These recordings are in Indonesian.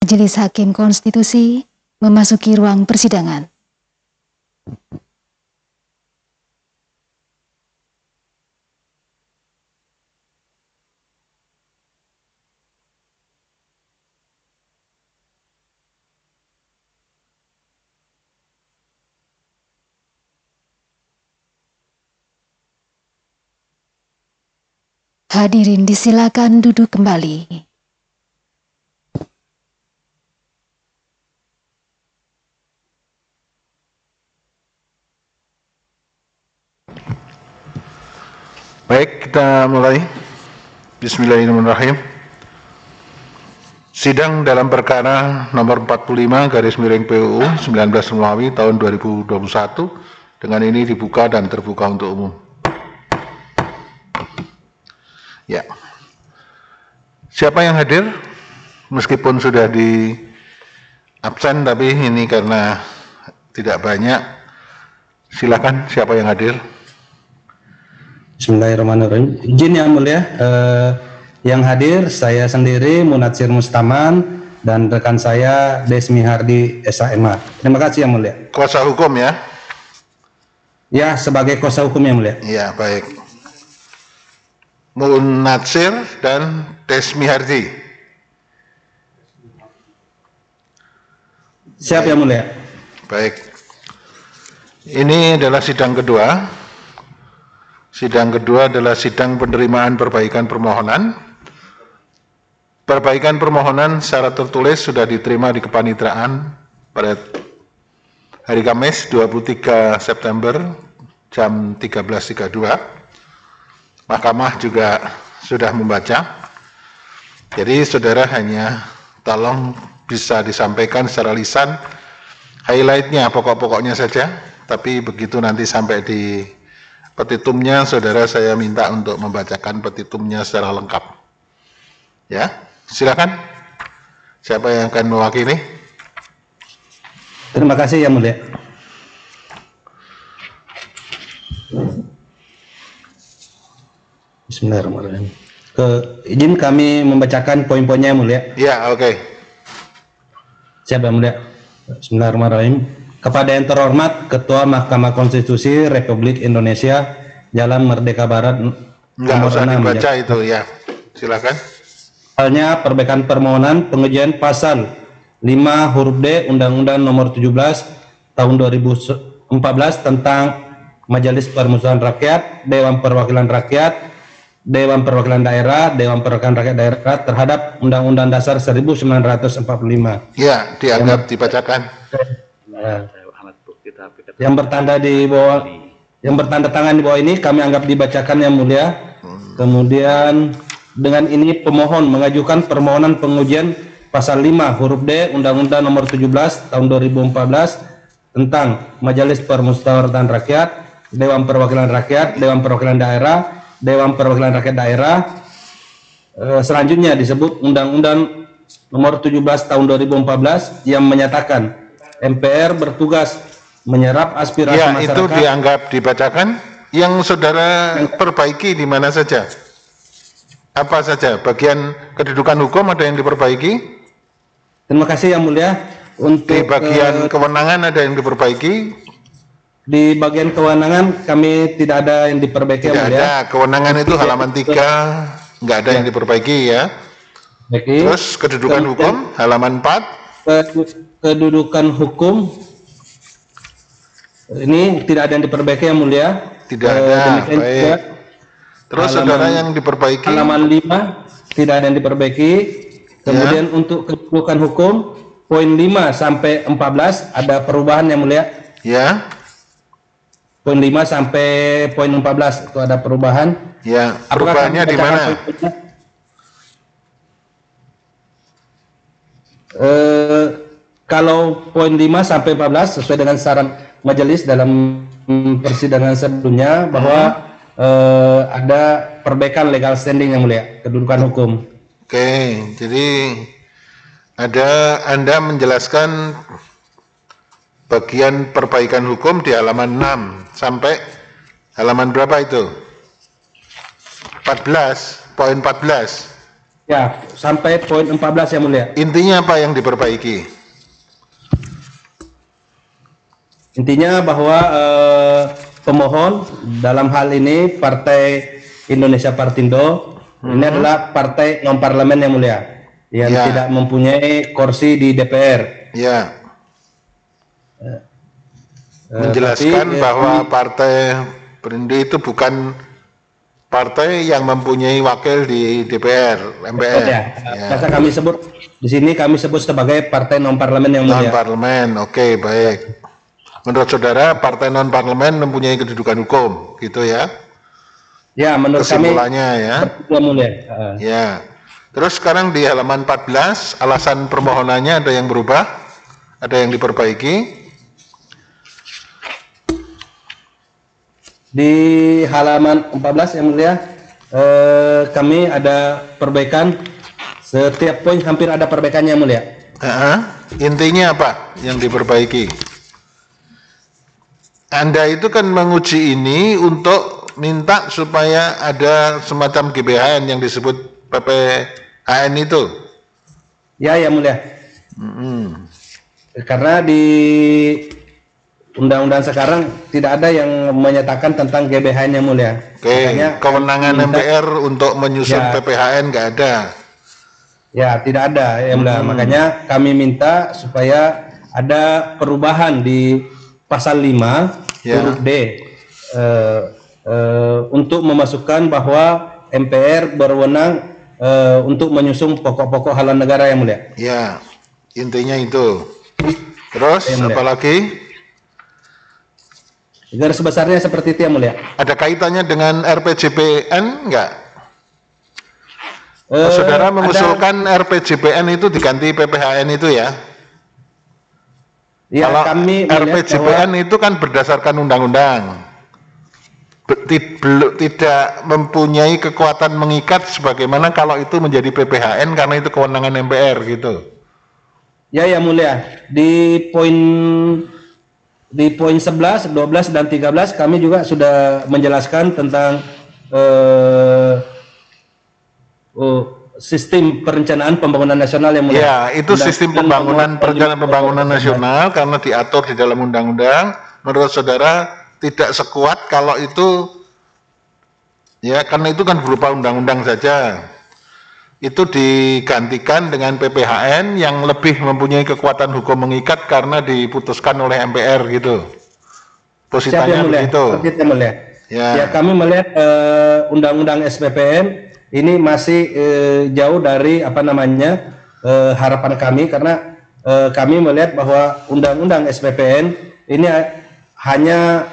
Majelis Hakim Konstitusi memasuki ruang persidangan. Hadirin disilakan duduk kembali. Baik, kita mulai. Bismillahirrahmanirrahim. Sidang dalam perkara nomor 45/PUU 19 Romawi tahun 2021 dengan ini dibuka dan terbuka untuk umum. Ya. Siapa yang hadir? Meskipun sudah di absen, tapi ini karena tidak banyak. Silakan, siapa yang hadir? Bismillahirrahmanirrahim. Izin yang mulia, yang hadir saya sendiri Munatsir Mustaman dan rekan saya Desmi Hardi SHMA. Terima kasih yang mulia. Kuasa hukum ya? Ya, sebagai kuasa hukum yang mulia. Ya, baik. Munatsir dan Desmi Hardi. Siap yang mulia. Baik. Ini adalah sidang kedua. Sidang kedua adalah sidang penerimaan perbaikan permohonan. Perbaikan permohonan secara tertulis sudah diterima di kepanitraan pada hari Kamis 23 September jam 13.32. Mahkamah juga sudah membaca. Jadi saudara hanya tolong bisa disampaikan secara lisan highlightnya, pokok-pokoknya saja. Tapi begitu nanti sampai di petitumnya, saudara saya minta untuk membacakan petitumnya secara lengkap. Ya, silakan. Siapa yang akan mewakili? Terima kasih yang mulia. Bismillahirrahmanirrahim. Izin kami membacakan poin-poinnya yang mulia. Ya, oke. Siap yang mulia. Bismillahirrahmanirrahim. Kepada yang terhormat Ketua Mahkamah Konstitusi Republik Indonesia Jalan Merdeka Barat Nggak usah dibaca itu ya. Silakan. Halnya perbaikan permohonan pengujian pasal 5 huruf D Undang-Undang Nomor 17 Tahun 2014 tentang Majelis Permusyawaratan Rakyat, Dewan Perwakilan Rakyat, Dewan Perwakilan Daerah, Dewan Perwakilan Rakyat Daerah terhadap Undang-Undang Dasar 1945. Ya, dianggap dibacakan. Yang bertanda di bawah, yang bertanda tangan di bawah ini kami anggap dibacakan yang mulia. Kemudian dengan ini pemohon mengajukan permohonan pengujian pasal 5 huruf D Undang-Undang Nomor 17 Tahun 2014 tentang Majelis Permusyawaratan Rakyat, Dewan Perwakilan Rakyat, Dewan Perwakilan Daerah, Dewan Perwakilan Rakyat Daerah. Selanjutnya disebut Undang-Undang Nomor 17 Tahun 2014 yang menyatakan MPR bertugas menyerap aspirasi ya, masyarakat. Itu dianggap dibacakan. Yang saudara perbaiki di mana saja? Apa saja? Bagian kedudukan hukum ada yang diperbaiki? Terima kasih yang mulia. Untuk di bagian kewenangan ada yang diperbaiki? Di bagian kewenangan kami tidak ada yang diperbaiki. Tidak ada. Kewenangan itu halaman 3 nggak ada yang diperbaiki ya. Terus kedudukan hukum halaman 4. Kedudukan hukum ini tidak ada yang diperbaiki yang mulia. Tidak ada. Baik. Terus saudara yang diperbaiki halaman 5 tidak ada yang diperbaiki. Kemudian untuk kedudukan hukum poin 5 sampai 14 ada perubahan yang mulia. Ya. Poin 5 sampai poin 14 itu ada perubahan. Ya, perubahannya di mana? Kalau poin 5 sampai 14 sesuai dengan saran majelis dalam persidangan sebelumnya bahwa ada perbaikan legal standing yang mulia, kedudukan hukum. Oke, jadi Anda menjelaskan bagian perbaikan hukum di halaman 6 sampai halaman berapa itu? 14, poin 14. Ya, sampai poin 14 yang mulia. Intinya apa yang diperbaiki? Intinya bahwa pemohon dalam hal ini Partai Indonesia Partindo ini adalah partai non parlemen yang mulia, yang tidak mempunyai kursi di DPR. Ya. Menjelaskan bahwa Partai Perindo itu bukan partai yang mempunyai wakil di DPR, MPR. Ya. Biasa kami sebut di sini sebagai partai non parlemen yang mulia. Non parlemen, oke, baik. Menurut saudara, partai non parlemen mempunyai kedudukan hukum, gitu ya? Ya, menurut kesimpulannya kami, ya. Mulia. Ya. Terus sekarang di halaman 14, alasan permohonannya ada yang berubah, ada yang diperbaiki. Di halaman 14 yang mulia, kami ada perbaikan, setiap poin hampir ada perbaikannya yang mulia. Intinya apa yang diperbaiki? Anda itu kan menguji ini untuk minta supaya ada semacam GBHN yang disebut PPHN itu. Ya, yang mulia. Karena di undang-undang sekarang tidak ada yang menyatakan tentang GBHN yang mulia. Oke, kewenangan MPR untuk menyusun PPHN nggak ada. Ya, tidak ada yang mulia. Makanya kami minta supaya ada perubahan di pasal 5 huruf D untuk memasukkan bahwa MPR berwenang untuk menyusun pokok-pokok haluan negara yang mulia. Ya, intinya itu. Terus apa lagi? Garis besarnya seperti itu yang mulia. Ada kaitannya dengan RPJPN enggak? Saudara mengusulkan RPJPN itu diganti PPHN itu ya? Ya, kalau kami RPJPN itu kan berdasarkan undang-undang, tidak mempunyai kekuatan mengikat sebagaimana kalau itu menjadi PPHN karena itu kewenangan MPR gitu. Ya, yang mulia, di poin 11, 12 dan 13 kami juga sudah menjelaskan tentang sistem perencanaan pembangunan nasional yang mulia. Ya, itu sistem perencanaan pembangunan nasional karena diatur di dalam undang-undang. Menurut saudara tidak sekuat kalau itu, ya karena itu kan berupa undang-undang saja. Itu digantikan dengan PPHN yang lebih mempunyai kekuatan hukum mengikat karena diputuskan oleh MPR gitu. Posisinya begitu. Ya, kami melihat undang-undang SPPN ini masih jauh dari harapan kami, karena kami melihat bahwa undang-undang SPPN ini hanya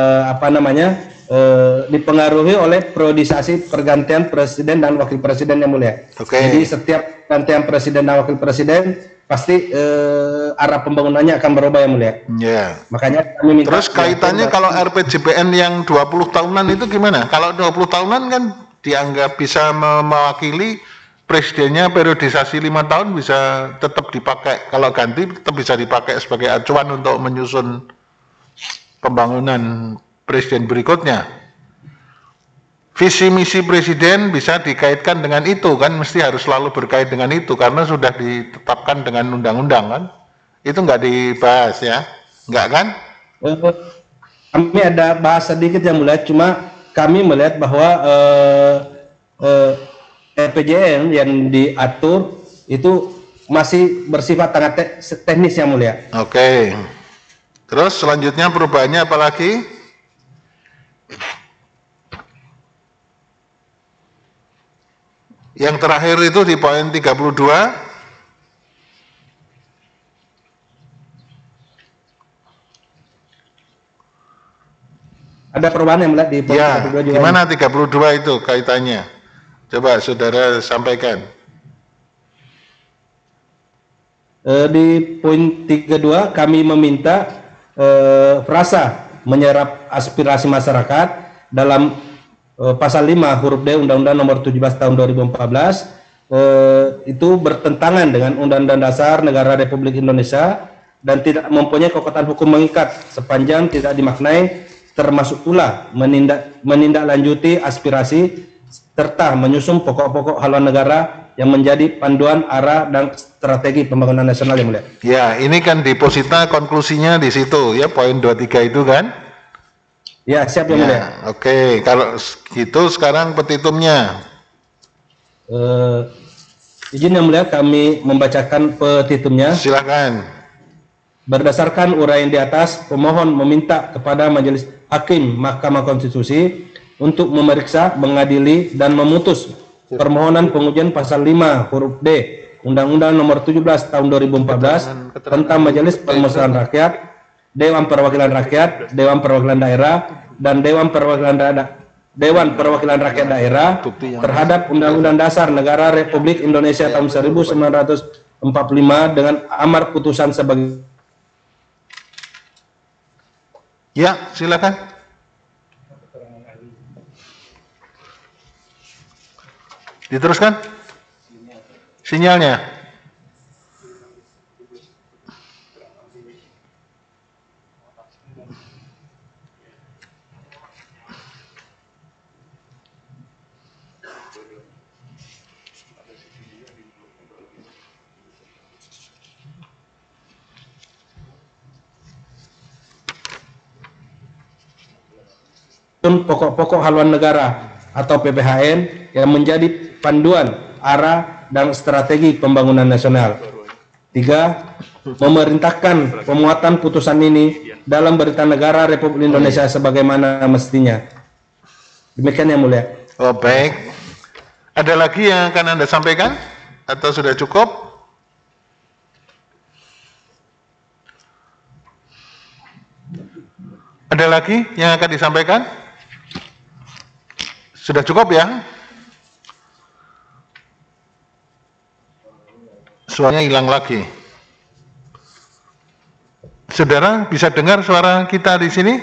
dipengaruhi oleh periodisasi pergantian presiden dan wakil presiden yang mulia. Jadi setiap gantian presiden dan wakil presiden pasti arah pembangunannya akan berubah yang mulia. Makanya kami minta. Terus kaitannya kalau RPJPN yang 20 tahunan itu gimana? Kalau 20 tahunan kan dianggap bisa mewakili presidennya, periodisasi 5 tahun bisa tetap dipakai, kalau ganti tetap bisa dipakai sebagai acuan untuk menyusun pembangunan presiden berikutnya. Visi misi presiden bisa dikaitkan dengan itu kan, mesti harus selalu berkait dengan itu karena sudah ditetapkan dengan undang-undang kan. Itu nggak dibahas ya, nggak kan? Kami ada bahas sedikit yang mulia, cuma kami melihat bahwa RPJN yang diatur itu masih bersifat sangat teknis yang mulia. Oke. Terus selanjutnya perubahannya apa lagi? Yang terakhir itu di poin 32. Ada perubahan yang melihat di poin 32 juga. Gimana 32 itu kaitannya? Coba saudara sampaikan. Di poin 32 kami meminta frasa menyerap aspirasi masyarakat dalam pasal 5 huruf D Undang-Undang Nomor 17 Tahun 2014 itu bertentangan dengan Undang-Undang Dasar Negara Republik Indonesia dan tidak mempunyai kekuatan hukum mengikat sepanjang tidak dimaknai, termasuk pula menindaklanjuti aspirasi serta menyusun pokok-pokok haluan negara yang menjadi panduan arah dan strategi pembangunan nasional yang mulia. Ya, ini kan deposita konklusinya di situ ya, poin 23 itu kan? Ya, siap yang mulia. Ya, oke, kalau gitu sekarang petitumnya. Izin yang mulia kami membacakan petitumnya. Silakan. Berdasarkan uraian di atas, pemohon meminta kepada Majelis Hakim Mahkamah Konstitusi untuk memeriksa, mengadili, dan memutus permohonan pengujian pasal 5 huruf D Undang-Undang Nomor 17 Tahun 2014 tentang Majelis Permusyawaratan Rakyat, Dewan Perwakilan Rakyat, Dewan Perwakilan Daerah, dan Dewan Perwakilan Rakyat Daerah terhadap Undang-Undang Dasar Negara Republik Indonesia tahun 1945 dengan amar putusan sebagai. Ya, silakan. Diteruskan sinyalnya. Pokok-pokok haluan negara atau PPHN yang menjadi panduan arah dan strategi pembangunan nasional. 3. Memerintahkan pemuatan putusan ini dalam Berita Negara Republik Indonesia sebagaimana mestinya. Demikian yang mulia. Oh, baik. Ada lagi yang akan Anda sampaikan atau sudah cukup? Ada lagi yang akan disampaikan? Sudah cukup ya? Suaranya hilang lagi. Saudara bisa dengar suara kita di sini?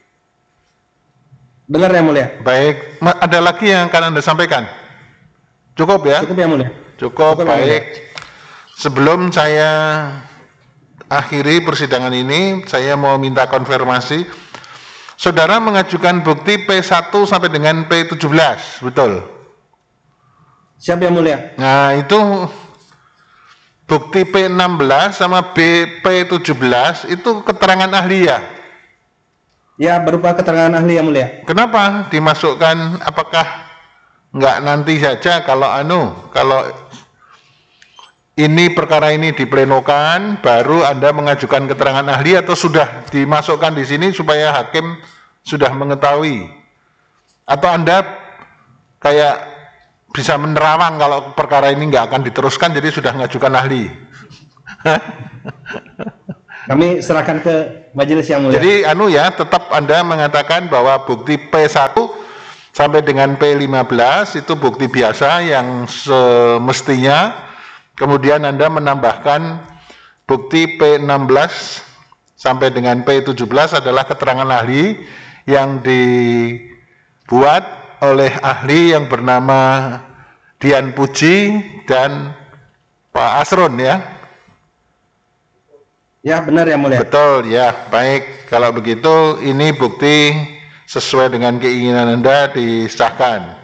Dengar yang mulia. Baik, ada lagi yang akan Anda sampaikan? Cukup ya? Cukup yang mulia. Cukup, baik. Sebelum saya akhiri persidangan ini, saya mau minta konfirmasi. Saudara mengajukan bukti P1 sampai dengan P17, betul? Siap yang mulia. Nah, itu bukti P16 sama P17 itu keterangan ahli ya? Ya, berupa keterangan ahli yang mulia. Kenapa dimasukkan? Apakah nggak nanti saja kalau ini perkara ini diplenokan, baru Anda mengajukan keterangan ahli, atau sudah dimasukkan di sini supaya hakim sudah mengetahui? Atau Anda kayak bisa menerawang kalau perkara ini nggak akan diteruskan, jadi sudah mengajukan ahli? Kami serahkan ke majelis yang mulia. Jadi tetap Anda mengatakan bahwa bukti P1 sampai dengan P15 itu bukti biasa yang semestinya. Kemudian Anda menambahkan bukti P16 sampai dengan P17 adalah keterangan ahli yang dibuat oleh ahli yang bernama Dian Puji dan Pak Asrun ya? Ya, benar yang mulia. Betul ya, baik. Kalau begitu ini bukti sesuai dengan keinginan Anda disahkan.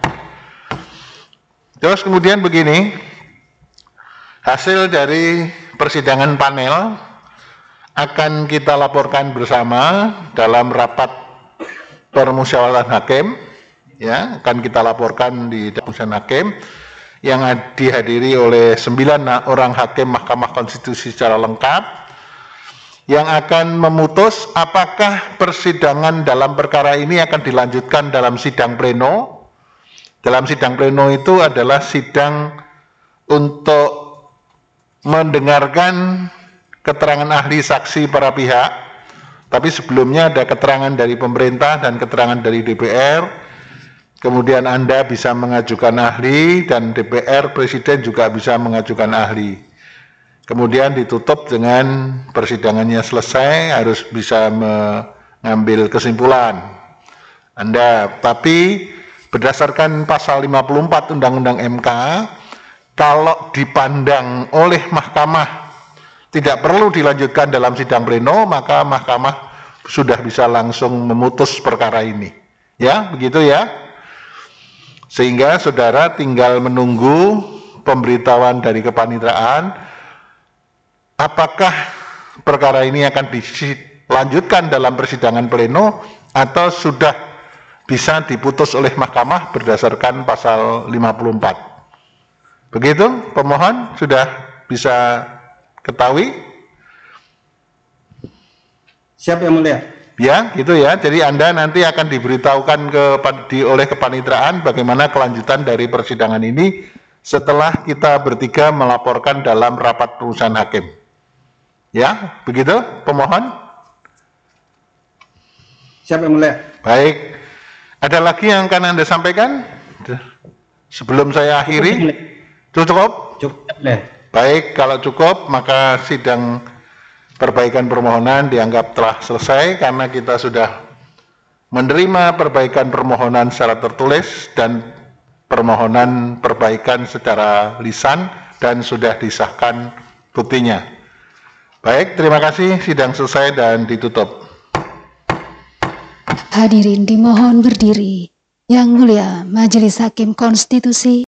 Terus kemudian begini. Hasil dari persidangan panel akan kita laporkan bersama dalam rapat permusyawaratan hakim, ya, akan kita laporkan di permusyawaratan hakim yang dihadiri oleh 9 orang hakim Mahkamah Konstitusi secara lengkap, yang akan memutus apakah persidangan dalam perkara ini akan dilanjutkan dalam sidang pleno. Dalam sidang pleno itu adalah sidang untuk mendengarkan keterangan ahli saksi para pihak, tapi sebelumnya ada keterangan dari pemerintah dan keterangan dari DPR. Kemudian Anda bisa mengajukan ahli dan DPR, Presiden juga bisa mengajukan ahli. Kemudian ditutup dengan persidangannya selesai, harus bisa mengambil kesimpulan Anda. Tapi berdasarkan pasal 54 Undang-Undang MK, kalau dipandang oleh mahkamah tidak perlu dilanjutkan dalam sidang pleno, maka mahkamah sudah bisa langsung memutus perkara ini. Ya, begitu ya. Sehingga saudara tinggal menunggu pemberitahuan dari kepanitraan, apakah perkara ini akan dilanjutkan dalam persidangan pleno atau sudah bisa diputus oleh mahkamah berdasarkan pasal 54. Begitu, pemohon sudah bisa ketahui? Siap Yang Mulia. Ya, gitu ya. Jadi Anda nanti akan diberitahukan oleh kepanitraan bagaimana kelanjutan dari persidangan ini setelah kita bertiga melaporkan dalam rapat putusan hakim. Ya, begitu, pemohon? Siap Yang Mulia. Baik. Ada lagi yang akan Anda sampaikan? Sebelum saya akhiri? Cukup? Cukup ya. Baik, kalau cukup maka sidang perbaikan permohonan dianggap telah selesai karena kita sudah menerima perbaikan permohonan secara tertulis dan permohonan perbaikan secara lisan dan sudah disahkan buktinya. Baik, terima kasih, sidang selesai dan ditutup. Hadirin dimohon berdiri. Yang Mulia Majelis Hakim Konstitusi